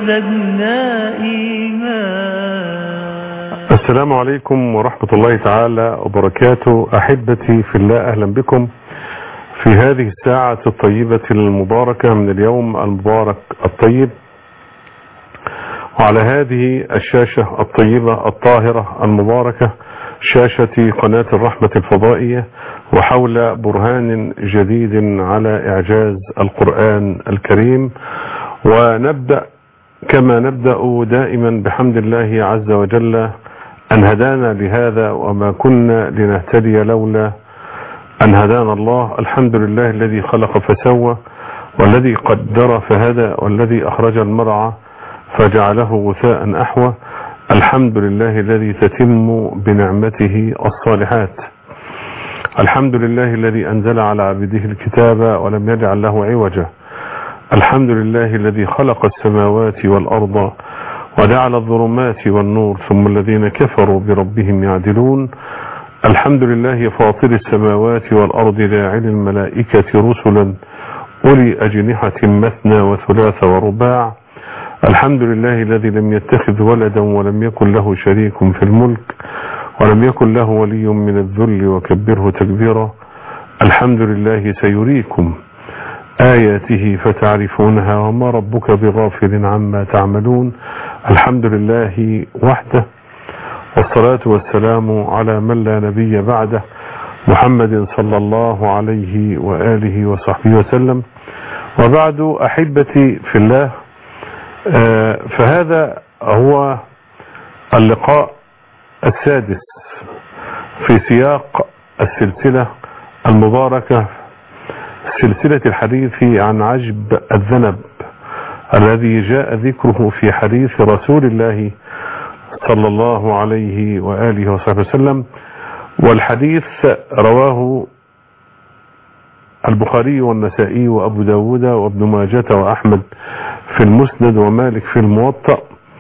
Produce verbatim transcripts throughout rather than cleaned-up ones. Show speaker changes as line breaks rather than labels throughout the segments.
وزدنا إيمان.
السلام عليكم ورحمة الله تعالى وبركاته. أحبتي في الله، أهلا بكم في هذه الساعة الطيبة المباركة من اليوم المبارك الطيب، وعلى هذه الشاشة الطيبة الطاهرة المباركة، شاشة قناة الرحمة الفضائية، وحول برهان جديد على إعجاز القرآن الكريم. ونبدأ كما نبدأ دائما بحمد الله عز وجل أن هدانا لهذا، وما كنا لنهتدي لولا أن هدانا الله. الحمد لله الذي خلق فسوى، والذي قدر فهدى، والذي أخرج المرعى فجعله غثاء أحوى. الحمد لله الذي تتم بنعمته الصالحات. الحمد لله الذي أنزل على عبده الكتاب ولم يجعل له عوجا. الحمد لله الذي خلق السماوات والأرض وجعل الظلمات والنور، ثم الذين كفروا بربهم يعدلون. الحمد لله فاطر السماوات والأرض جاعل الملائكة رسلا أولي أجنحة مثنى وثلاث ورباع. الحمد لله الذي لم يتخذ ولدا ولم يكن له شريك في الملك ولم يكن له ولي من الذل وكبره تكبيرا. الحمد لله سيريكم آياته فتعرفونها وما ربك بغافل عما تعملون. الحمد لله وحده، والصلاة والسلام على من لا نبي بعده، محمد صلى الله عليه وآله وصحبه وسلم. وبعد، أحبتي في الله، فهذا هو اللقاء السادس في سياق السلسلة المباركة، سلسلة الحديث عن عجب الذنب الذي جاء ذكره في حديث رسول الله صلى الله عليه وآله وصحبه وسلم. والحديث رواه البخاري والنسائي وأبو داود وابن ماجة وأحمد في المسند ومالك في الموطأ.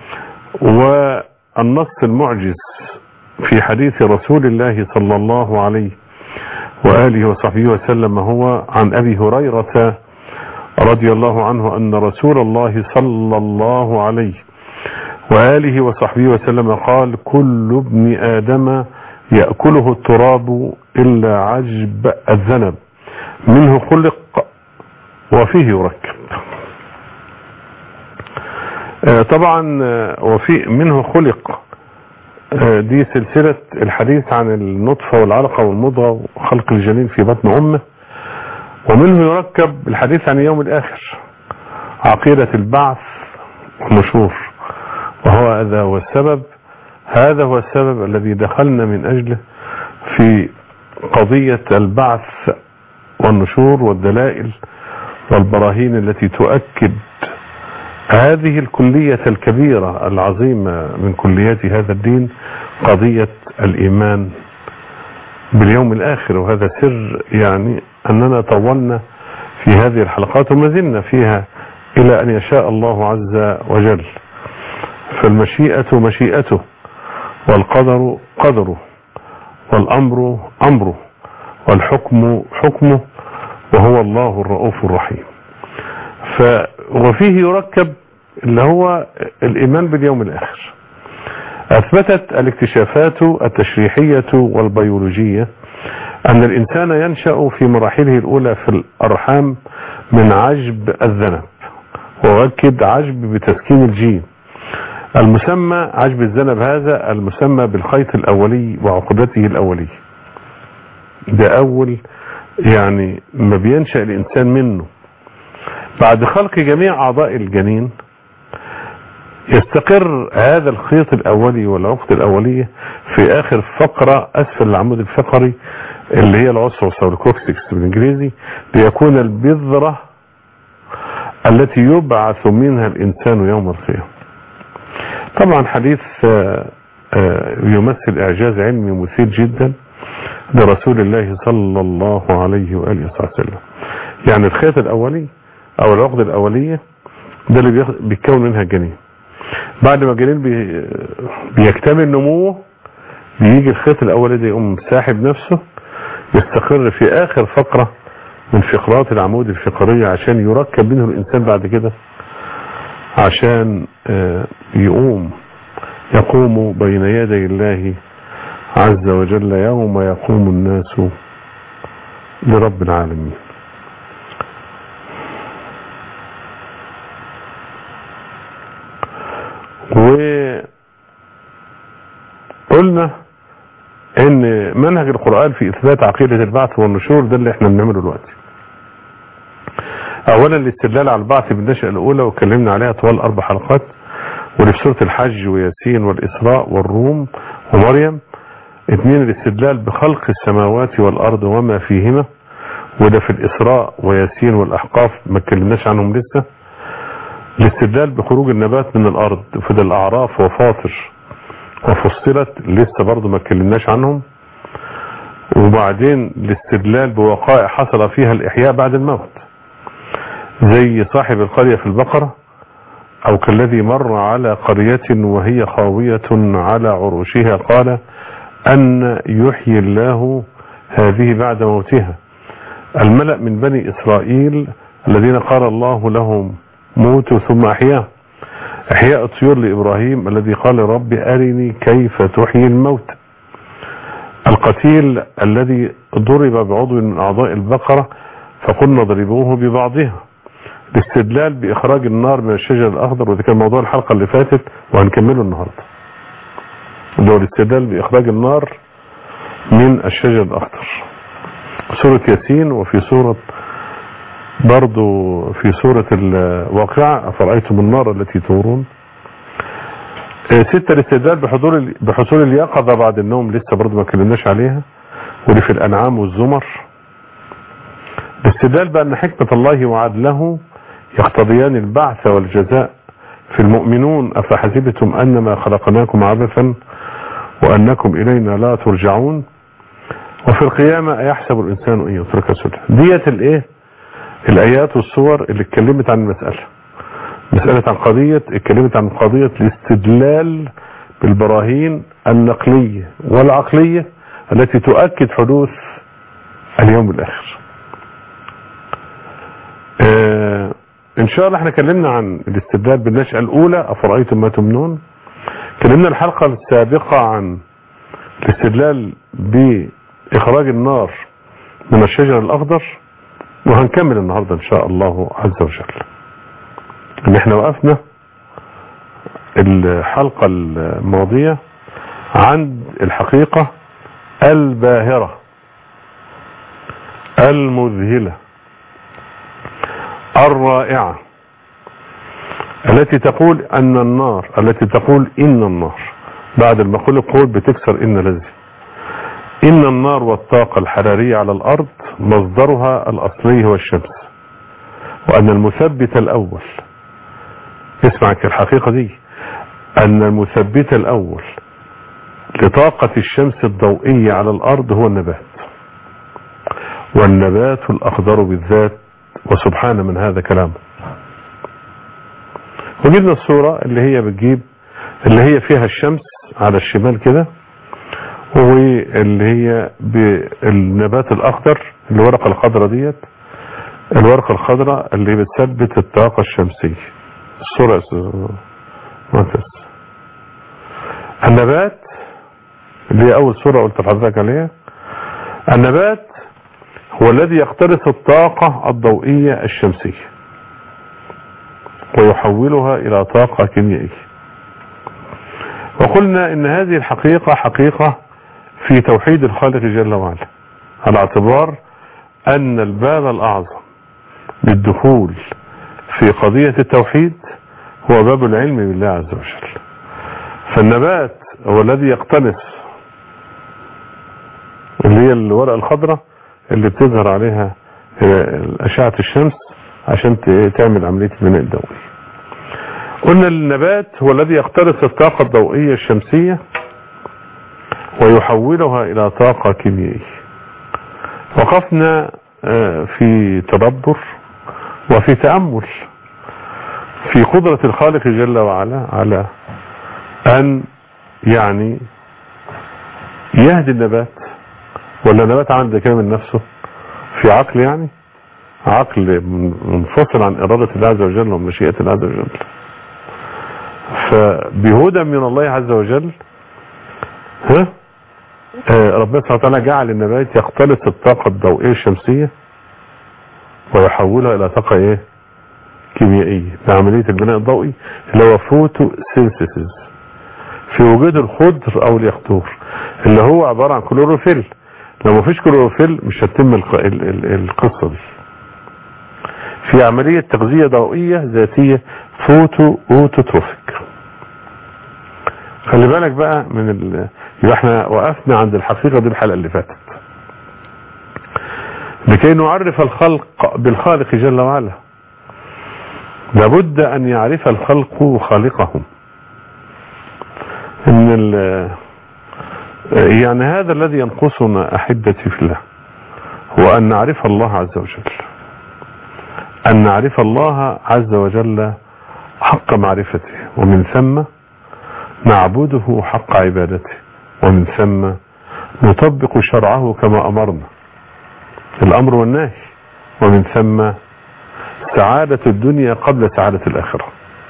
والنص المعجز في حديث رسول الله صلى الله عليه وآله وصحبه وسلم هو عن أبي هريرة رضي الله عنه أن رسول الله صلى الله عليه وآله وصحبه وسلم قال: كل ابن آدم يأكله التراب إلا عجب الذنب، منه خلق وفيه يركب. طبعا وفي منه خلق دي سلسلة الحديث عن النطفة والعلقة والمضغة وخلق الجنين في بطن أمه. ومنه يركب الحديث عن يوم الآخر، عقيدة البعث والنشور، وهو هذا هو السبب هذا هو السبب الذي دخلنا من أجله في قضية البعث والنشور والدلائل والبراهين التي تؤكد هذه الكلية الكبيرة العظيمة من كليات هذا الدين، قضية الإيمان باليوم الآخر. وهذا سر يعني أننا طولنا في هذه الحلقات وما زلنا فيها إلى أن يشاء الله عز وجل. فالمشيئة مشيئته، والقدر قدره، والأمر أمره، والحكم حكمه، وهو الله الرؤوف الرحيم. ف وفيه يركب اللي هو الإيمان باليوم الآخر. أثبتت الاكتشافات التشريحية والبيولوجية أن الإنسان ينشأ في مراحله الأولى في الأرحام من عجب الذنب، وأكد عجب بتسكين الجيم. المسمى عجب الذنب هذا المسمى بالخيط الأولي وعقدته الأولية. ده أول يعني ما بينشأ الإنسان منه. بعد خلق جميع أعضاء الجنين يستقر هذا الخيط الأولي والعقد الأولية في آخر فقرة أسفل العمود الفقري اللي هي العصرة أو الكوكسكس بالإنجليزي، ليكون البذرة التي يبعث منها الإنسان يوم القيامة. طبعا حديث يمثل إعجاز علمي مثير جدا لرسول الله صلى الله عليه وآله وسلم. يعني الخيط الأولي أو العقد الأولية ده اللي بيكون منها الجنين. بعد ما الجنين بي بيكتمل نموه، بيجي الخيط الأولي ده يقوم ساحب نفسه، يستقر في آخر فقرة من فقرات العمود الفقرية عشان يركب منه الإنسان بعد كده عشان يقوم يقوم بين يدي الله عز وجل يوم يقوم الناس لرب العالمين. وقلنا ان منهج القرآن في اثبات عقيدة البعث والنشور ده اللي احنا بنعمله دلوقتي. اولا الاستدلال على البعث بالنشأة الاولى واتكلمنا عليها طوال اربع حلقات، واللي في سورة الحج وياسين والاسراء والروم ومريم. اثنين الاستدلال بخلق السماوات والارض وما فيهما، وده في الاسراء وياسين والاحقاف ما اتكلمناش عنهم لسه. الاستدلال بخروج النبات من الارض في الاعراف وفاطر وفصلت لسه برضو ما اتكلمناش عنهم. وبعدين الاستدلال بوقائع حصل فيها الاحياء بعد الموت، زي صاحب القرية في البقرة، او كالذي مر على قرية وهي خاوية على عروشها قال ان يحيي الله هذه بعد موتها. الملأ من بني اسرائيل الذين قال الله لهم موتوا ثم احياه. احياء الطيور لابراهيم الذي قال رب ارني كيف تحيي الموت. القتيل الذي ضرب بعضو من اعضاء البقرة فقلنا ضربوه ببعضها. الاستدلال باخراج النار من الشجر الاخضر، وده كان موضوع الحلقة اللي فاتت وهنكمله النهاردة. ده الاستدلال باخراج النار من الشجر الاخضر، سورة ياسين. وفي سورة برضو في سورة الواقعة أفرأيتم النار التي تورون. ستة الاستدلال بحضور بحصول اليقظة بعد النوم، لسه برضو ما كلمناش عليها، ودي في الأنعام والزمر. الاستدلال بأن حكمة الله وعدله يقتضيان البعث والجزاء في المؤمنون. أفحسبتم أنما خلقناكم عبثا وأنكم إلينا لا ترجعون. وفي القيامة أيحسب الإنسان أن يترك سدى. ديت الإيه الآيات والصور اللي اتكلمت عن المسألة مسألة عن قضية اتكلمت عن قضية الاستدلال بالبراهين النقلية والعقلية التي تؤكد حدوث اليوم الآخر. اه ان شاء الله احنا كلمنا عن الاستدلال بالنشأة الأولى أفرأيتم ما تمنون. كلمنا الحلقة السابقة عن الاستدلال بإخراج النار من الشجر الأخضر، وهنكمل النهاردة ان شاء الله عز وجل. ان احنا وقفنا الحلقة الماضية عند الحقيقة الباهرة المذهلة الرائعة التي تقول ان النار التي تقول ان النار بعد المقول القول بتكسر ان لذي ان النار والطاقة الحرارية على الارض مصدرها الاصلي هو الشمس، وان المثبت الاول اسمع الحقيقة دي ان المثبت الاول لطاقة الشمس الضوئية على الارض هو النبات، والنبات الاخضر بالذات، وسبحان من هذا كلامه. وجدنا الصورة اللي هي بتجيب اللي هي فيها الشمس على الشمال كده، واللي هي بالنبات الاخضر الورقة الخضراء ديت، الورقة الخضراء اللي بتثبت الطاقة الشمسية. الصورة ممتاز. النبات اللي هي اول صورة قلت لحضرتك عليها، النبات هو الذي يقتبس الطاقة الضوئية الشمسية ويحولها الى طاقة كيميائية. وقلنا ان هذه الحقيقة حقيقة في توحيد الخالق جل وعلا، على اعتبار ان الباب الاعظم للدخول في قضية التوحيد هو باب العلم بالله عز وجل. فالنبات هو الذي يقتنص اللي هي الورقة الخضراء اللي بتظهر عليها أشعة الشمس عشان تعمل عملية البناء الضوئي. قلنا النبات هو الذي يقتنص الطاقة الضوئية الشمسية ويحولها إلى طاقة كيميائية. وقفنا في تدبر وفي تأمل في قدرة الخالق جل وعلا على أن يعني يهدي النبات، ولا النبات عنده كده من نفسه في عقل، يعني عقل منفصل عن إرادة الله عز وجل ومشيئة الله عز وجل. فبهدى من الله عز وجل ها آه ربنا سبحانه وتعالى جعل النبات يختلط الطاقة الضوئية الشمسية ويحولها الى طاقة ايه كيميائية بعملية البناء الضوئي اللي هو فوتو سينثيسيس في وجود الخضر او اليخضر اللي هو عبارة عن كلوروفيل. لو مفيش كلوروفيل مش هتتم القصة دي. في عملية تغذية ضوئية ذاتية فوتو اوتوتروفيك. خلي بالك بقى من ال... يبقى احنا وقفنا عند الحقيقة دي الحلقة اللي فاتت لكي نعرف الخلق بالخالق جل وعلا لابد ان يعرف الخلق خالقهم. ان ال... يعني هذا الذي ينقصنا احبتي في الله هو ان نعرف الله عز وجل ان نعرف الله عز وجل حق معرفته ومن ثم نعبده حق عبادته ومن ثم نطبق شرعه كما امرنا الامر والنهي ومن ثم سعادة الدنيا قبل سعادة الاخرة.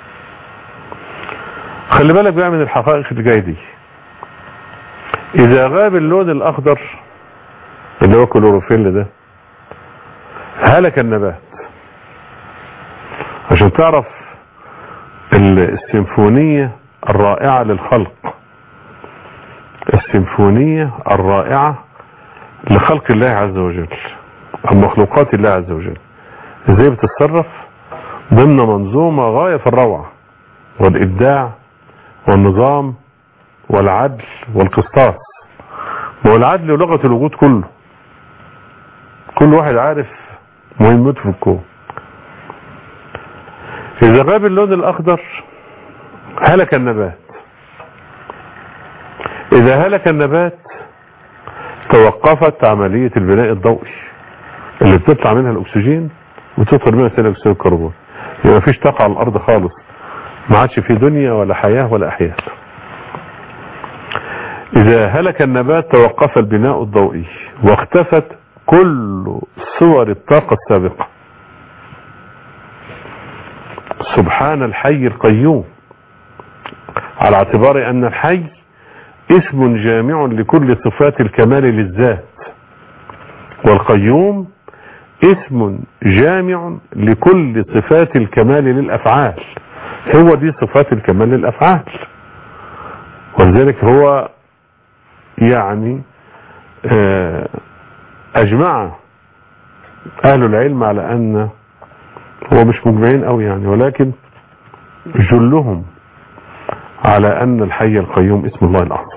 خلي بالك بقى من الحقائق اللي جايه دي. اذا غاب اللون الاخضر اللي هو كلوروفيل ده هلك النبات. عشان تعرف السيمفونية الرائعة للخلق السيمفونية الرائعة لخلق الله عز وجل أو مخلوقات الله عز وجل ازاي بتتصرف ضمن منظومة غاية في الروعة والإبداع والنظام والعدل والقسطاس. والعدل ولغة الوجود كله كل واحد عارف مهمته في الكون. إذا غاب اللون الأخضر هلك النبات. إذا هلك النبات توقفت عملية البناء الضوئي اللي بتطلع منها الأكسجين وتطلع منها ثاني أكسيد الكربون. يبقى مفيش طاقة على الأرض خالص ما عادش في دنيا ولا حياة ولا أحياء. إذا هلك النبات توقف البناء الضوئي واختفت كل صور الطاقة السابقة. سبحان الحي القيوم على اعتبار أن الحي اسم جامع لكل صفات الكمال للذات والقيوم اسم جامع لكل صفات الكمال للأفعال. هو دي صفات الكمال للأفعال ولذلك هو يعني أجمع أهل العلم على أن هو مش مجمعين قوي يعني ولكن جلهم على أن الحي القيوم اسم الله الأعظم.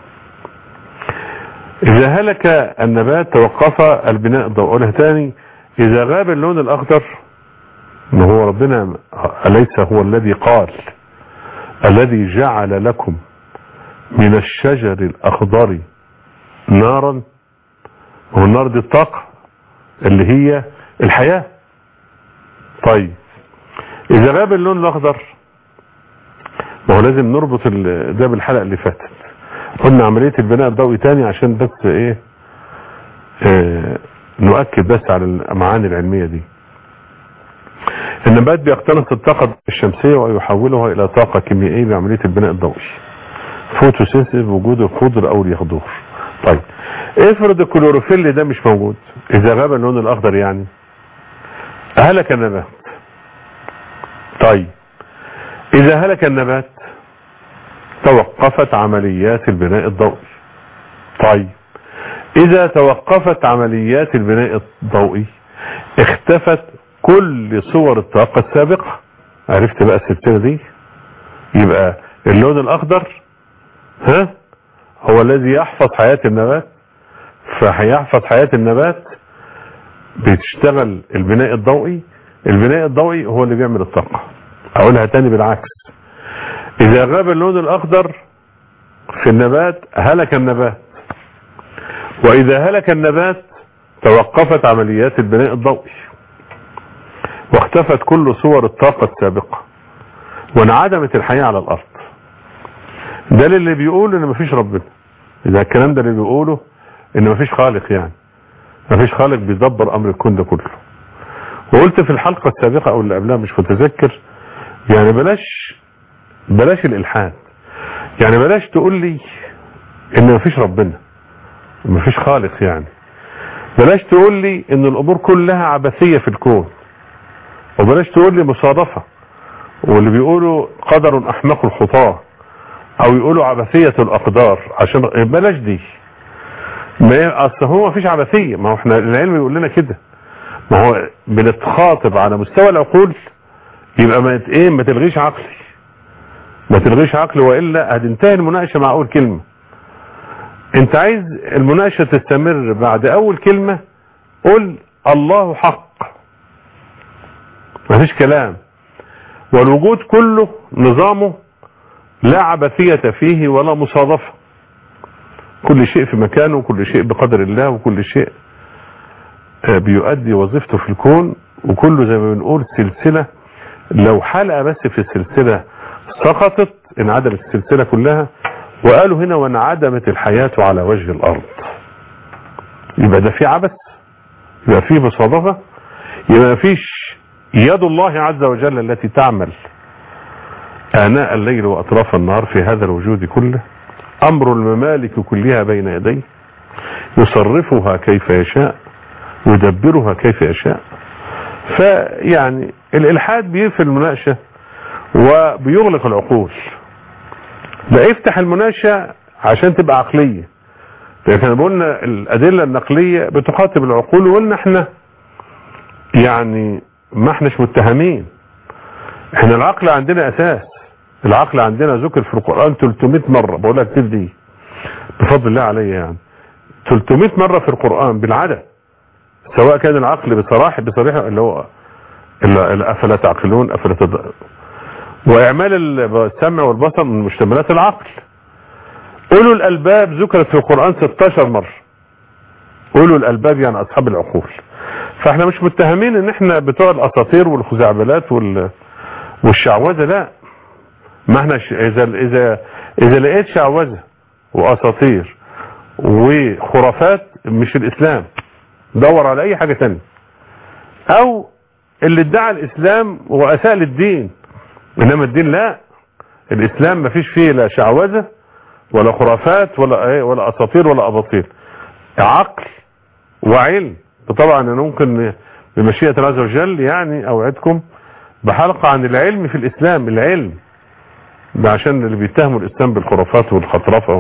إذا هلك النبات توقف البناء الضوئي. أقولها تاني إذا غاب اللون الأخضر ما هو ربنا أليس هو الذي قال الذي جعل لكم من الشجر الأخضر نارا والنار دي الطاقة اللي هي الحياة. طيب إذا غاب اللون الأخضر ما هو لازم نربط ده بالحلقة اللي فاتت. قلنا عملية البناء الضوئي تاني عشان بس ايه اه نؤكد بس على المعاني العلمية دي. النبات بيقتنص الطاقة الشمسية ويحولها الى طاقة كيميائية بعملية البناء الضوئي فوتوسينثيز بوجود الخضر او اليخضر. طيب افرض الكلوروفيل ده مش موجود اذا غاب اللون الاخضر يعني هلك النبات. طيب اذا هلك النبات توقفت عمليات البناء الضوئي. طيب اذا توقفت عمليات البناء الضوئي اختفت كل صور الطاقة السابقة. عرفت بقى السلسلة دي؟ يبقى اللون الاخضر ها هو الذي يحفظ حياة النبات فهيحفظ حياة النبات بتشتغل البناء الضوئي. البناء الضوئي هو اللي بيعمل الطاقة. اقولها تاني بالعكس اذا غاب اللون الاخضر في النبات هلك النبات واذا هلك النبات توقفت عمليات البناء الضوئي واختفت كل صور الطاقة السابقة وانعدمت الحياة على الارض. ده اللي بيقول ان مفيش ربنا. اذا الكلام ده اللي بيقوله ان مفيش خالق يعني مفيش خالق بيدبر امر الكون ده كله. وقلت في الحلقة السابقة او اللي قبلها مش متذكر يعني بلاش بلاش الالحاد. يعني بلاش تقول لي ان مفيش ربنا، مفيش خالق. يعني بلاش تقول لي ان الامور كلها عبثية في الكون، وبلاش تقول لي مصادفة، واللي بيقولوا قدر احمق الخطاه، او يقولوا عبثية الاقدار. عشان بلاش دي. ما اصل هو مفيش عبثية. ما هو احنا العلم يقول لنا كده. ما هو بنتخاطب على مستوى العقول، يبقى ما ايه ما تلغيش عقلي، ما تلغيش عقلي، والا هتنتهي المناقشه مع اول كلمه. انت عايز المناقشه تستمر بعد اول كلمه قل الله حق، مفيش كلام. والوجود كله نظامه لا عبثيه فيه ولا مصادفه، كل شيء في مكانه، وكل شيء بقدر الله، وكل شيء بيؤدي وظيفته في الكون، وكله زي ما بنقول سلسله. لو حلقه بس في السلسله سقطت انعدمت السلسله كلها. وقالوا هنا وانعدمت الحياه على وجه الارض. يبقى ده في عبث، يبقى في مصادفه، يبقى ما فيش يد الله عز وجل التي تعمل آناء الليل وأطراف النهار في هذا الوجود كله. أمر الممالك كلها بين يديه، يصرفها كيف يشاء، يدبرها كيف يشاء. فيعني الإلحاد بيقفل المناقشة وبيغلق العقول. لا، افتح المناقشة عشان تبقى عقلية. لكن قلنا الأدلة النقلية بتخاطب العقول، وقلنا احنا يعني ما احناش متهمين. احنا العقل عندنا أساس. العقل عندنا ذكر في القرآن ثلاثمائة مرة. بقولها كتير دي بفضل الله عليا، يعني ثلاثمائة مرة في القرآن بالعدد، سواء كان العقل بصراحة بصريحة اللي هو أفلا تعقلون، أفلا تد... وإعمال السمع والبصر من مشتملات العقل. أولو الألباب ذكرت في القرآن ستة عشر مرة. أولو الألباب يعني أصحاب العقول. فاحنا مش متهمين ان احنا بتوع الأساطير والخزعبلات وال... والشعوذة. لا، ما احنا ش... إذا إذا إذا لقيت شعوذة وأساطير وخرافات مش الإسلام، دور على أي حاجة تانية. أو اللي ادعى الإسلام وأساء للدين. إنما الدين لا، الإسلام ما فيش فيه لا شعوذة ولا خرافات ولا ولا أساطير ولا أباطيل. عقل وعلم. طبعا أنا ممكن بمشيئة الله عز وجل يعني أوعدكم بحلقة عن العلم في الإسلام. العلم ده عشان اللي بيتهموا الإسلام بالخرافات والخطرفة،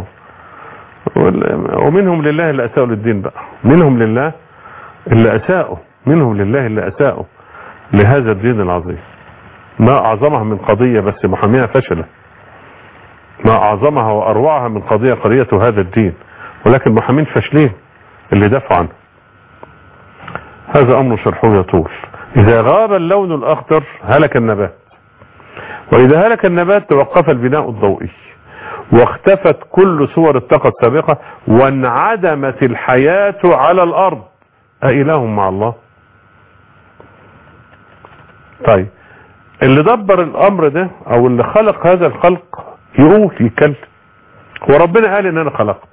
ومنهم لله اللي أساءوا للدين بقى، منهم لله اللي أساءوا، منهم لله اللي أساءوا لهذا الدين العظيم. ما أعظمها من قضية بس محاميها فشلة، ما أعظمها وأروعها من قضية قضية هذا الدين، ولكن محامين فاشلين اللي دافعوا عنه. هذا أمر شرحه يطول. إذا غاب اللون الأخضر هلك النبات، وإذا هلك النبات توقف البناء الضوئي، واختفت كل صور الطاقة السابقة، وانعدمت الحياة على الأرض. أإله مع الله؟ طيب اللي دبر الأمر ده أو اللي خلق هذا الخلق يقول يتكلم، وربنا قال إن أنا خلقت.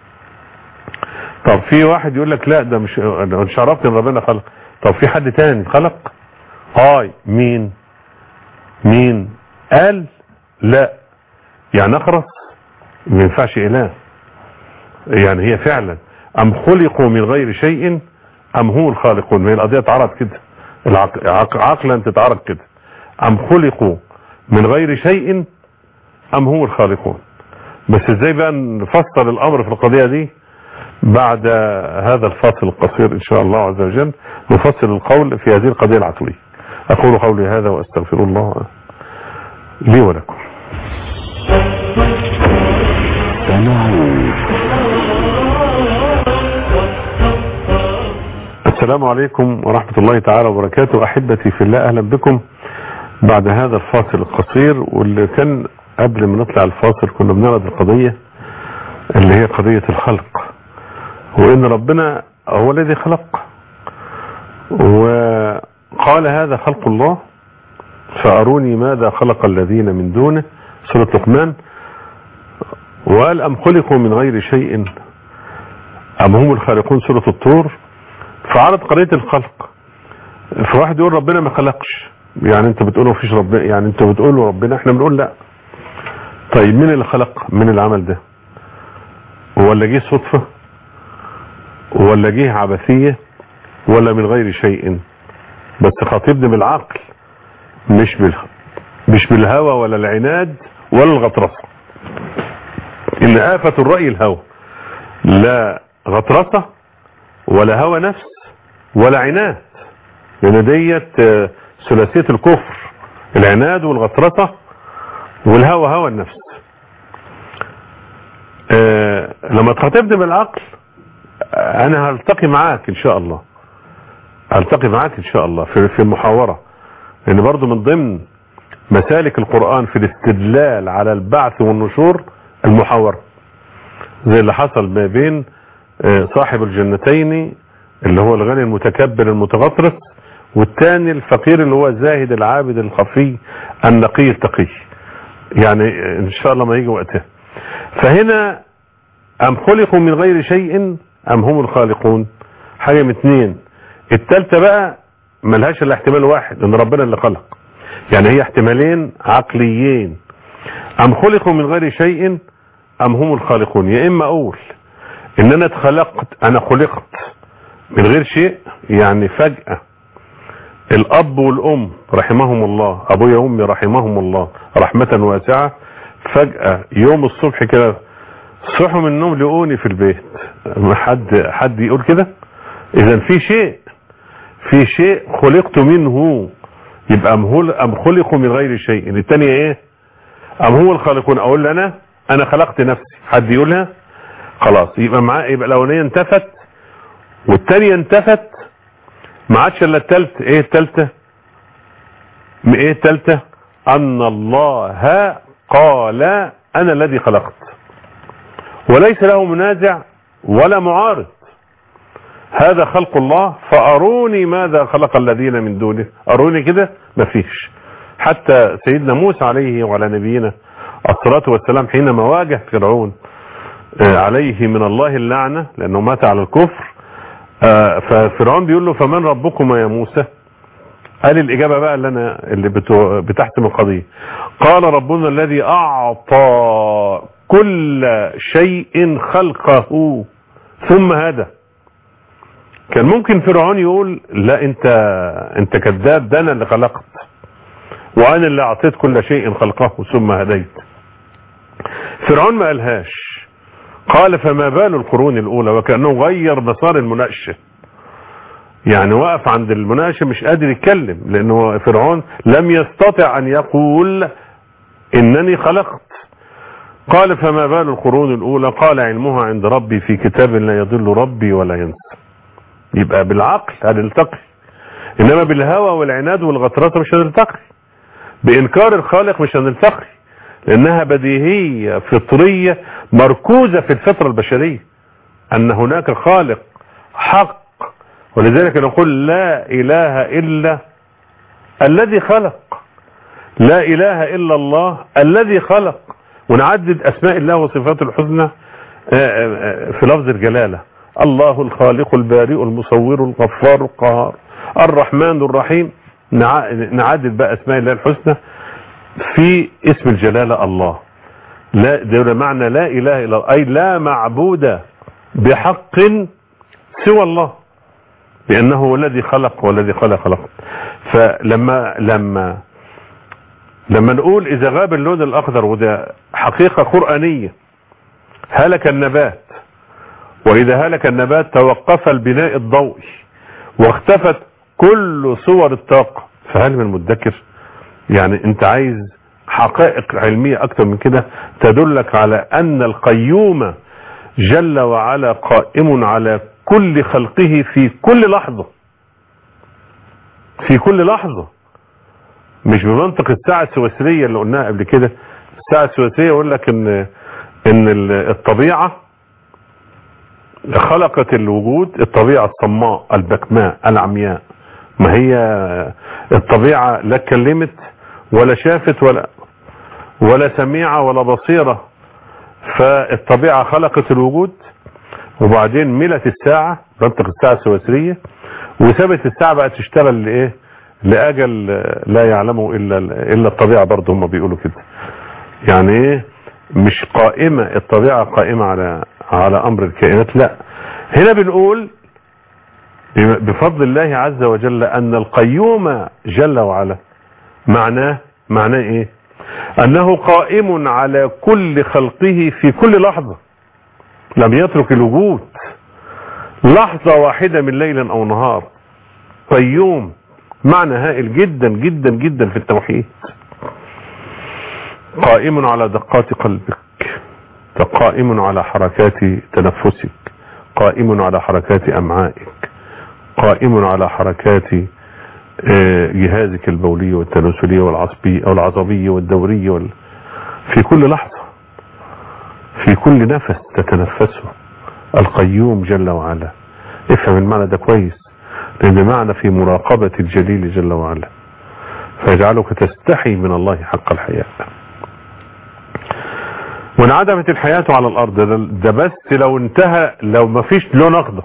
طب في واحد يقول لك لا ده مش مش عرفت إن ربنا خلق. طب في حد تاني خلق؟ هاي مين مين قال لا؟ يعني أخرس ما ينفعش إله. يعني هي فعلا أم خلقوا من غير شيء أم هم الخالقون. ما هي القضية تعرض كده، عقلا تتعرض كده، أم خلقوا من غير شيء أم هم الخالقون. بس ازاي بقى نفصل الأمر في القضية دي بعد هذا الفاصل القصير إن شاء الله عز وجل، نفصل القول في هذه القضية العقلية. أقول قولي هذا وأستغفر الله لي ولكم. السلام عليكم ورحمة الله تعالى وبركاته. أحبتي في الله، أهلا بكم بعد هذا الفاصل القصير. واللي كان قبل ما نطلع الفاصل كنا بنرد القضية اللي هي قضية الخلق، وإن ربنا هو الذي خلق، وقال هذا خلق الله فأروني ماذا خلق الذين من دونه، سورة لقمان. وقال أم خلقوا من غير شيء أم هم الخالقون، سورة الطور. فعرض قضية الخلق. فواحد يقول ربنا ما خلقش، يعني انت بتقولوا مفيش ربنا، يعني انت بتقولوا ربنا، احنا بنقول لا، طيب مين اللي خلق؟ مين اللي عمل ده؟ ولا جه صدفة ولا جه عبثية ولا من غير شيء؟ بس خاطبني بالعقل، مش بال مش بالهوى ولا العناد ولا الغطرسة. ان آفة الرأي الهوى، لا غطرسة ولا هوى نفس ولا عناد، لان ديت ثلاثية الكفر، العناد والغطرسة والهوى هوى النفس. أه لما تخاطبني بالعقل انا هلتقي معاك ان شاء الله، هلتقي معاك ان شاء الله في في المحاورة، لان برضو من ضمن مسالك القرآن في الاستدلال على البعث والنشور المحاورة، زي اللي حصل ما بين صاحب الجنتين اللي هو الغني المتكبر المتغطرس والتاني الفقير اللي هو الزاهد العابد الخفي النقي التقي، يعني ان شاء الله ما يجي وقتها. فهنا ام خلقوا من غير شيء ام هم الخالقون، حاجة من اتنين. التالتة بقى ملهاش الا احتمال واحد، ان ربنا اللي خلق، يعني هي احتمالين عقليين، ام خلقوا من غير شيء ام هم الخالقون. يا اما اقول ان انا اتخلقت، انا خلقت من غير شيء، يعني فجأة الاب والام رحمهم الله، ابويا وامي رحمهم الله رحمة واسعة، فجأة يوم الصبح كده صحوا من النوم لقوني في البيت. حد حد يقول كده؟ اذا في شيء في شيء خلقت منه، يبقى ام خلقوا من غير شيء. الثانية ايه؟ ام هو الخالقون. اقول انا انا خلقت نفسي، حد يقولها؟ خلاص يبقى معاه، يبقى الاولانيه انتفت والثانيه انتفت، ما عادش الا الثالثه. ايه الثالثه؟ ايه الثالثه؟ ان الله قال انا الذي خلقت، وليس له منازع ولا معارض. هذا خلق الله، فاروني ماذا خلق الذين من دونه، اروني كده مفيش. حتى سيدنا موسى عليه وعلى نبينا الصلاة والسلام حينما واجه فرعون عليه من الله اللعنة لأنه مات على الكفر، ففرعون بيقول له فمن ربكما يا موسى؟ قال الإجابة بقى اللي أنا اللي بتحتم القضية، قال ربنا الذي أعطى كل شيء خلقه ثم هدى. كان ممكن فرعون يقول لا انت انت كذاب، ده انا اللي خلقت وانا اللي اعطيت كل شيء خلقه ثم هديت. فرعون ما قالهاش، قال فما بال القرون الاولى، وكأنه غير مسار المناقشه، يعني وقف عند المناقشه مش قادر يتكلم، لانه فرعون لم يستطع ان يقول انني خلقت. قال فما بال القرون الاولى، قال علمها عند ربي في كتاب لا يضل ربي ولا ينسى. يبقى بالعقل هنلتقي، انما بالهوى والعناد والغطرسه مش هنلتقي، بانكار الخالق مش هنلتقي، لانها بديهيه فطريه مركوزه في الفطره البشريه ان هناك خالق حق. ولذلك نقول لا اله الا الذي خلق، لا اله الا الله الذي خلق، ونعدد اسماء الله وصفاته الحسنى في لفظ الجلاله: الله الخالق البارئ المصور الغفار القهار الرحمن الرحيم. نعدد بقى اسماء الله الحسنى في اسم الجلالة الله. لا ده معنى لا اله الا الله، اي لا معبود بحق سوى الله، لانه هو الذي خلق والذي خلق خلق. فلما لما لما نقول اذا غاب اللون الاخضر، وده حقيقة قرآنية، هلك النبات، واذا هلك النبات توقف البناء الضوئي واختفت كل صور الطاقة، فهل من مدكر؟ يعني انت عايز حقائق علمية اكتر من كده تدلك على ان القيوم جل وعلا قائم على كل خلقه في كل لحظة، في كل لحظة، مش بمنطق الساعة السويسرية اللي قلناها قبل كده. الساعة السويسرية يقول لك ان ان الطبيعة خلقت الوجود، الطبيعة الصماء البكماء العمياء، ما هي الطبيعة لا اتكلمت ولا شافت ولا ولا سميعة ولا بصيرة، فالطبيعة خلقت الوجود وبعدين ملت الساعة منطق الساعة السويسرية، وسابت الساعة بقى تشتغل لايه؟ لاجل لا يعلمه الا الا الطبيعة. برضه هم بيقولوا كده، يعني ايه؟ مش قائمة الطبيعة قائمة على على امر الكائنات، لا، هنا بنقول بفضل الله عز وجل ان القيوم جل وعلا معناه معناه ايه؟ انه قائم على كل خلقه في كل لحظة، لم يترك الوجود لحظة واحدة من ليل او نهار. قيوم معنى هائل جدا جدا جدا في التوحيد. قائم على دقات قلبك، قائم على حركات تنفسك، قائم على حركات امعائك، قائم على حركات جهازك البولي والتناسلي والعصبي او العصبي والدوري وال... في كل لحظة، في كل نفس تتنفسه. القيوم جل وعلا، افهم المعنى ده كويس، لان معنى في مراقبة الجليل جل وعلا فيجعلك تستحي من الله حق الحياء. وانعدمت الحياة على الارض، ده بس لو انتهى، لو ما فيش لون اخضر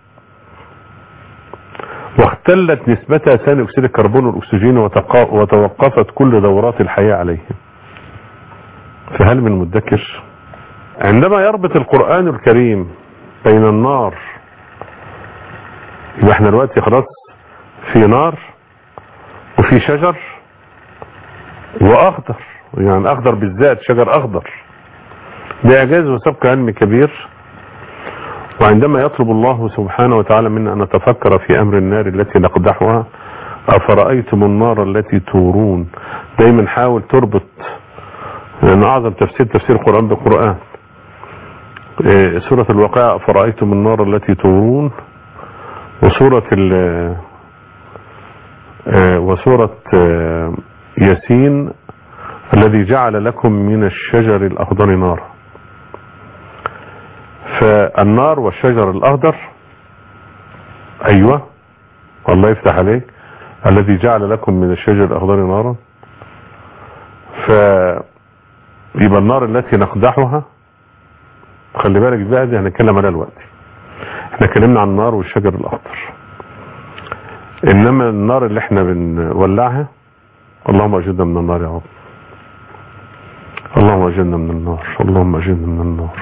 واختلت نسبتها ثاني اكسيد الكربون والاكسجين وتوقفت كل دورات الحياة عليهم. فهل من مدكر؟ عندما يربط القرآن الكريم بين النار، يبقى احنا دلوقتي خلاص في نار وفي شجر واخضر، يعني اخضر بالذات شجر اخضر، بإعجاز وسبق علم كبير. وعندما يطلب الله سبحانه وتعالى منا أن نتفكر في أمر النار التي نقدحها، أفرأيتم النار التي تورون، دايما حاول تربط، لأن أعظم تفسير تفسير القرآن بالقرآن. سورة الواقعة أفرأيتم النار التي تورون، وسورة ال وسورة ياسين الذي جعل لكم من الشجر الأخضر نارا. فالنار والشجر الأخضر، أيوة الله يفتح عليك، الذي جعل لكم من الشجر الأخضر نارا. فيبقى النار التي نقدحها، خلي بالك بقى دي هنتكلم عليها دلوقتي، احنا اتكلمنا عن النار والشجر الأخضر، إنما النار اللي احنا بنولعها، اللهم أجرنا من النار يا رب، اللهم أجرنا من النار، اللهم أجرنا من النار.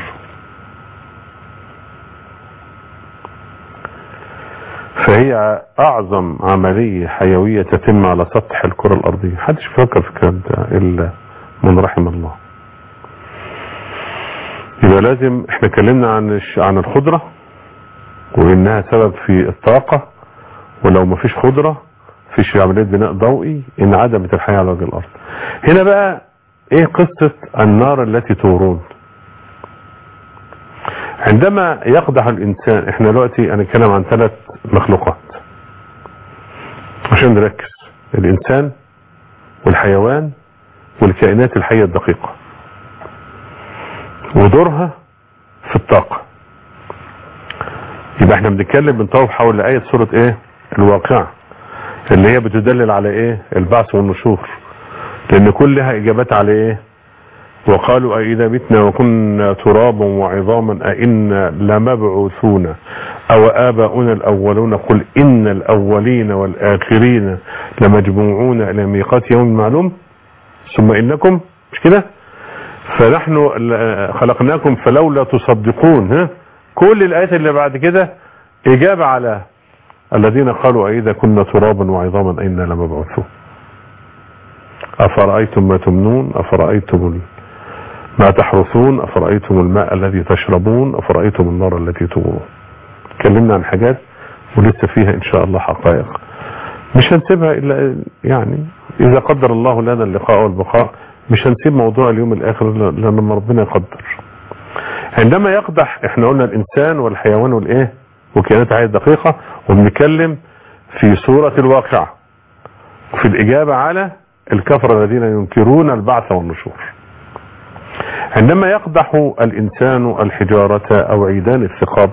فهي أعظم عملية حيوية تتم على سطح الكرة الأرضية، محدش بيفكر في الكلام ده إلا من رحم الله. يبقى لازم، احنا اتكلمنا عن عن الخضرة وإنها سبب في الطاقة، ولو ما فيش خضرة فيش عملية بناء ضوئي، إن عدمت الحياة على وجه الأرض. هنا بقى ايه قصة النار التي تورون؟ عندما يقدح الانسان، احنا دلوقتي انا اتكلم عن ثلاث مخلوقات عشان نركز، الانسان والحيوان والكائنات الحية الدقيقة، ودورها في الطاقة. يبقى احنا بنتكلم بنطوف حول آية سورة ايه؟ الواقعة، اللي هي بتدلل على ايه؟ البعث والنشور، لان كلها اجابات على ايه؟ وقالوا أئذا متنا وكنا ترابا وعظاما أئنا لمبعوثون أو آباؤنا الأولون قل إن الأولين والآخرين لمجموعون إلى ميقات يوم معلوم ثم إنكم، مش كده؟ فنحن خلقناكم فلولا تصدقون. ها؟ كل الآيات اللي بعد كده إجابة على الذين قالوا أئذا كنا ترابا وعظاما أئنا لمبعوثون. أفرأيتم ما تمنون، أفرأيتم ما تحرثون، أفرأيتم الماء الذي تشربون، أفرأيتم النار التي تورون. تكلمنا عن حاجات ولسه فيها إن شاء الله حقائق مش هنسيبها إلا يعني إذا قدر الله لنا اللقاء والبقاء، مش هنسيب موضوع اليوم الآخر لما ربنا يقدر. عندما يقدح، احنا قلنا الإنسان والحيوان والإيه وكائنات حية دقيقة، وبنتكلم في سورة الواقعة وفي الإجابة على الكفر الذين ينكرون البعث والنشور. عندما يقدح الإنسان الحجارة أو عيدان الثقاب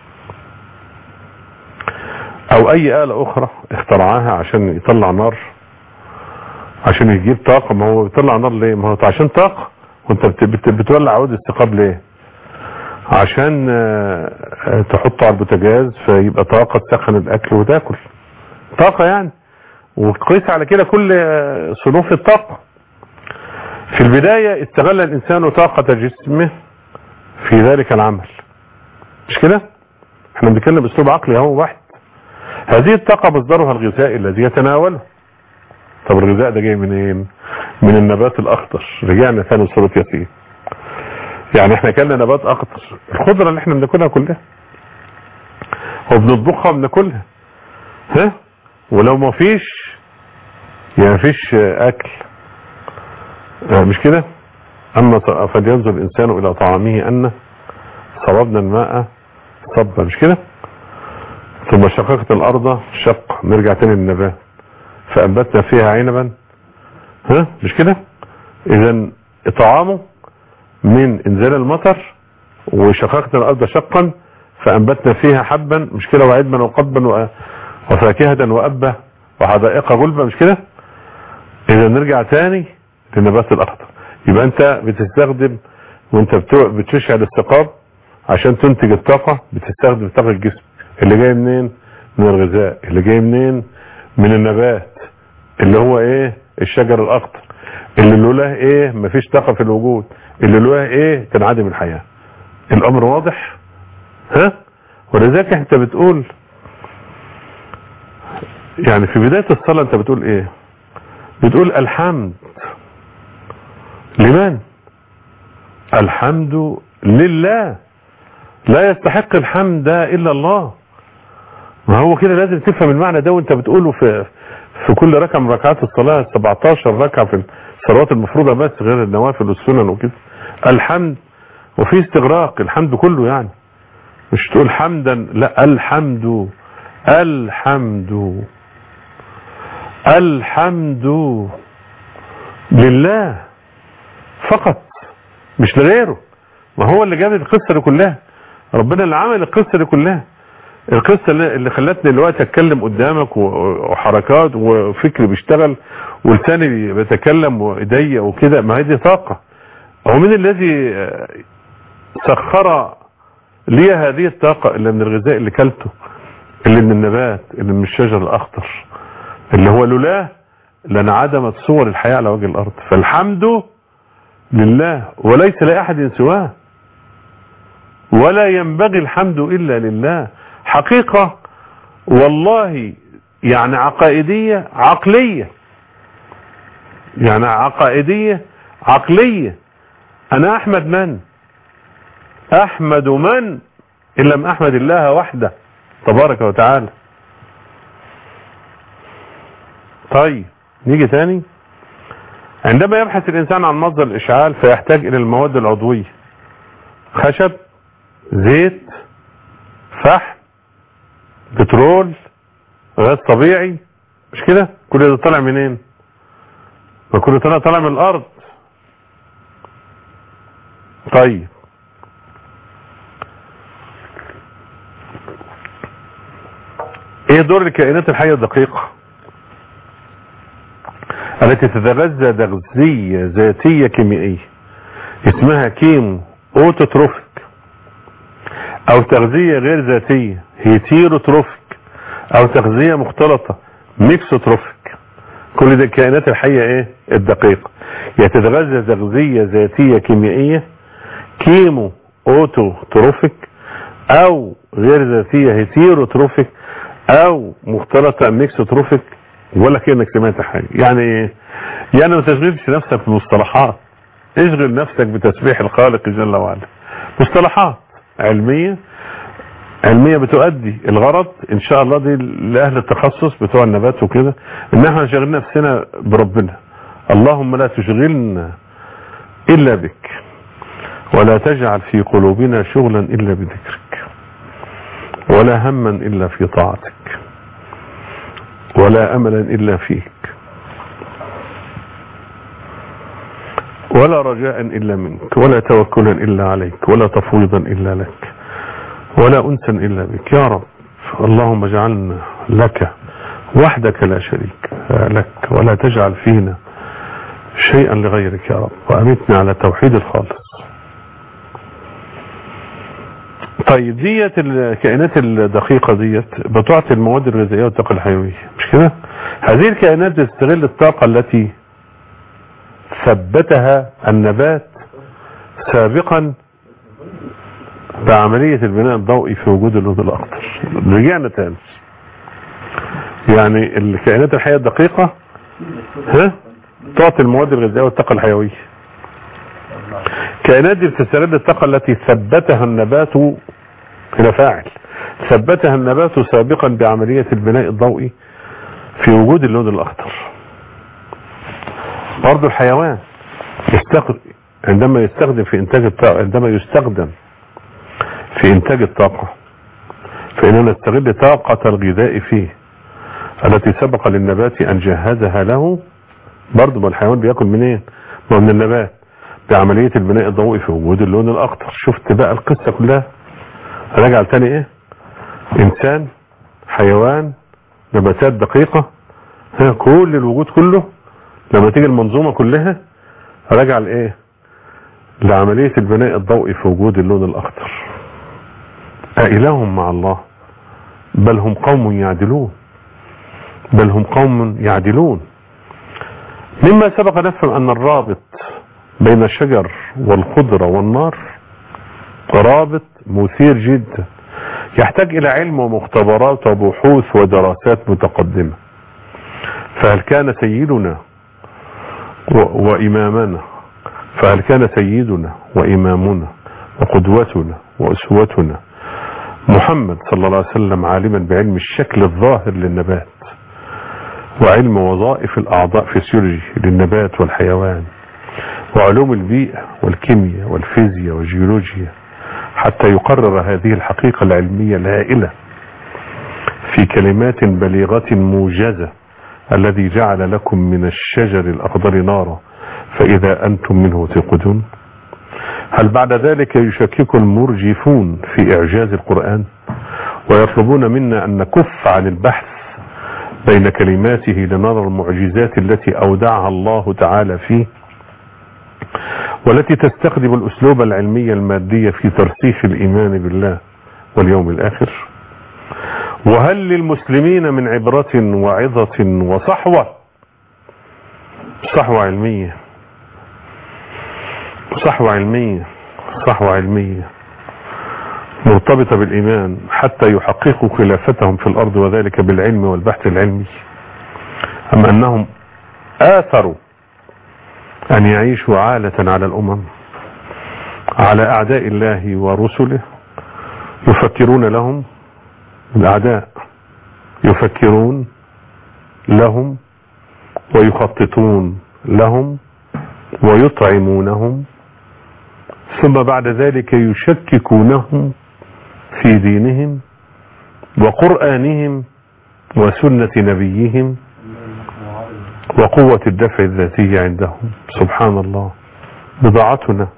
أو أي آلة أخرى اخترعها عشان يطلع نار، عشان يجيب طاقة، ما هو بيطلع نار ليه؟ ما هو عشان طاقة. وانت بتولع عود الثقاب ليه؟ عشان تحطه على البوتاجاز فيبقى طاقة تسخن الأكل وتاكل، طاقة يعني. وقيس على كده كل صنوف الطاقة. في البداية استغل الإنسان طاقة جسمه في ذلك العمل، مش كده؟ احنا بنتكلم باسلوب عقلي اهو واحد. هذه الطاقة مصدرها الغذاء الذي يتناوله. طب الغذاء ده جاي منين؟ من النبات الأخضر. رجعنا ثاني لسورة ياسين. يعني احنا كلنا نبات أخضر، الخضرة اللي احنا بناكلها كلها وبنطبخها وبناكلها، ها؟ ولو ما فيش يعني ما فيش أكل، مش كده؟ أما فلينظر الإنسان إلى طعامه أن صببنا الماء صبا، مش كده؟ ثم شققت الأرض شق، نرجع تاني للنبات فأنبتنا فيها عنبا، ها؟ مش كده؟ إذا طعامه من إنزال المطر، وشققت الأرض شقا فأنبتنا فيها حبا، مش كده؟ وعدما وقضبا وفاكهة وأبا وحدائق غلبا، مش كده؟ إذا نرجع تاني للنبات الأخضر. يبقى أنت بتستخدم وأنت بتشعل الثقاب عشان تنتج الطاقة، بتستخدم طاقة الجسم اللي جاي منين؟ من الغذاء. اللي جاي منين؟ من النبات اللي هو ايه؟ الشجر الأخضر اللي لولاه ايه؟ مفيش طاقة في الوجود، اللي لولاه ايه؟ تنعدم الحياة. الأمر واضح؟ ها؟ ولذلك انت بتقول يعني في بداية الصلاة انت بتقول ايه؟ بتقول الحمد لمن؟ الحمد لله، لا يستحق الحمد إلا الله. ما هو كده لازم تفهم المعنى ده وانت بتقوله في في كل ركعة من ركعات الصلاة. سبعتاشر ركعة في الصلوات المفروضة بس غير النوافل والسنن وكده. الحمد وفي استغراق الحمد كله، يعني مش تقول حمدا، لا، الحمد الحمد الحمد لله فقط، مش لغيره. ما هو اللي جاب القصة دي كلها، ربنا اللي عمل القصة دي كلها. القصة اللي خلتني دلوقتي اتكلم قدامك وحركات وفكري بيشتغل ولساني بيتكلم وايديا وكده، ما هي دي طاقة. هو من الذي سخر لي هذه الطاقة؟ اللي من الغذاء اللي كلته، اللي من النبات، اللي من الشجر الأخضر، اللي هو لولاه لانعدمت صور الحياة على وجه الأرض. فالحمد لله وليس لأحد سواه، ولا ينبغي الحمد إلا لله. حقيقة والله يعني عقائدية عقلية، يعني عقائدية عقلية. أنا أحمد من؟ أحمد من إن لم أحمد الله وحده تبارك وتعالى. طيب نيجي تاني. عندما يبحث الإنسان عن مصدر الإشعال فيحتاج إلى المواد العضوية، خشب، زيت، فحم، بترول، غاز طبيعي، مش كده؟ كل ده طالع منين؟ ما كل ده طالع من الأرض. طيب ايه دور الكائنات الحية الدقيقة التي تتغذى تغذية ذاتية كيميائية اسمها كيمو اوتوتروفيك، او تغذية غير ذاتية هيتيروتروفيك، او تغذية مختلطة ميكسوتروفيك؟ كل دي الكائنات الحية ايه الدقيقة. يتتغذى تغذية ذاتية كيميائية كيمو اوتوتروفيك، او غير ذاتية هيتيروتروفيك، او مختلطة ميكسوتروفيك. ولا كأنك سمعت حاجة. يعني ايه؟ يعني ما تشغلش نفسك بمصطلحات، اشغل نفسك بتسبيح الخالق جل وعلا. مصطلحات علمية علمية بتؤدي الغرض ان شاء الله دي لأهل التخصص بتوع النبات وكده، ان احنا نشغل نفسنا بربنا. اللهم لا تشغلنا الا بك، ولا تجعل في قلوبنا شغلا الا بذكرك، ولا هما الا في طاعتك، ولا املا الا فيك، ولا رجاء الا منك، ولا توكلا الا عليك، ولا تفويضا الا لك، ولا انسا الا بك يا رب. اللهم اجعلنا لك وحدك لا شريك لك، ولا تجعل فينا شيئا لغيرك يا رب، وامتنا على توحيد الخالص. طيب ديت الكائنات الدقيقة ديت بتعطي المواد الغذائية والطاقة الحيوية، مش كده؟ هذه الكائنات تستغل الطاقة التي ثبتها النبات سابقا بعملية البناء الضوئي في وجود اللون الأخضر. رجعنا تاني، يعني الكائنات الحية الدقيقة ها تعطي المواد الغذائية والطاقة الحيوية. كائنات دي بتسترد الطاقة التي ثبتها النبات إلى فاعل، ثبتها النبات سابقا بعملية البناء الضوئي في وجود اللون الأخضر. برضو الحيوان يستخدم عندما يستخدم في إنتاج الطاقة، عندما يستخدم في إنتاج الطاقة فإننا نستغل طاقة الغذاء فيه التي سبق للنبات أن جهزها له. برضو ما الحيوان بيأكل منين؟ ما من النبات بعملية البناء الضوئي في وجود اللون الأخضر. شفت بقى القصة كلها؟ راجع تاني ايه؟ إنسان، حيوان، نباتات دقيقة، ها كل الوجود كله لما تيجي المنظومة كلها راجع لايه؟ لعملية البناء الضوئي في وجود اللون الأخضر. أإله مع الله؟ بل هم قوم يعدلون، بل هم قوم يعدلون. مما سبق نفهم أن الرابط بين الشجر والخضرة والنار رابط مثير جدا، يحتاج إلى علم ومختبرات وبحوث ودراسات متقدمة. فهل كان سيدنا وإمامنا فهل كان سيدنا وإمامنا وقدوتنا وأسوتنا محمد صلى الله عليه وسلم عالما بعلم الشكل الظاهر للنبات وعلم وظائف الأعضاء فيسيولوجي للنبات والحيوان وعلوم البيئة والكيمياء والفيزياء والجيولوجيا حتى يقرر هذه الحقيقة العلمية الهائلة في كلمات بليغة موجزة؟ الذي جعل لكم من الشجر الأخضر نارا فإذا أنتم منه توقدون. هل بعد ذلك يشكك المرجفون في إعجاز القرآن ويطلبون منا أن نكف عن البحث بين كلماته لنرى المعجزات التي أودعها الله تعالى فيه والتي تستخدم الأسلوب العلمي المادي في ترسيخ الإيمان بالله واليوم الآخر؟ وهل للمسلمين من عبرة وعظة وصحوة صحوة علمية صحوة علمية صحوة علمية مرتبطة بالإيمان حتى يحققوا خلافتهم في الأرض وذلك بالعلم والبحث العلمي، أما أنهم آثروا أن يعيشوا عالة على الأمم على أعداء الله ورسله يفكرون لهم الأعداء يفكرون لهم ويخططون لهم ويطعمونهم ثم بعد ذلك يشككونهم في دينهم وقرآنهم وسنة نبيهم وقوة الدفع الذاتية عندهم. سبحان الله، بضاعتنا.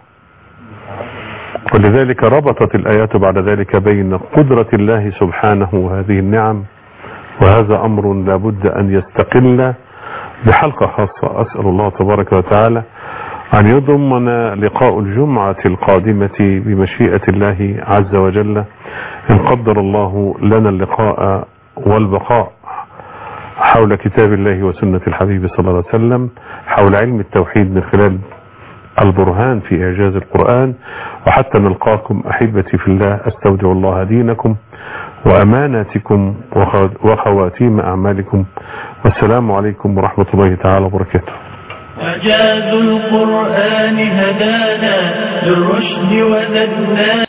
ولذلك ربطت الآيات بعد ذلك بين قدرة الله سبحانه وهذه النعم، وهذا أمر لابد أن يستقل بحلقة خاصة. أسأل الله تبارك وتعالى أن يضمنا لقاء الجمعة القادمة بمشيئة الله عز وجل إن قدر الله لنا اللقاء والبقاء حول كتاب الله وسنة الحبيب صلى الله عليه وسلم، حول علم التوحيد من خلال البرهان في إعجاز القرآن. وحتى نلقاكم أحبتي في الله، أستودع الله دينكم وأماناتكم وخواتيم أعمالكم، والسلام عليكم ورحمة الله تعالى وبركاته.
إعجاز القرآن هدانا للرشد وزدنا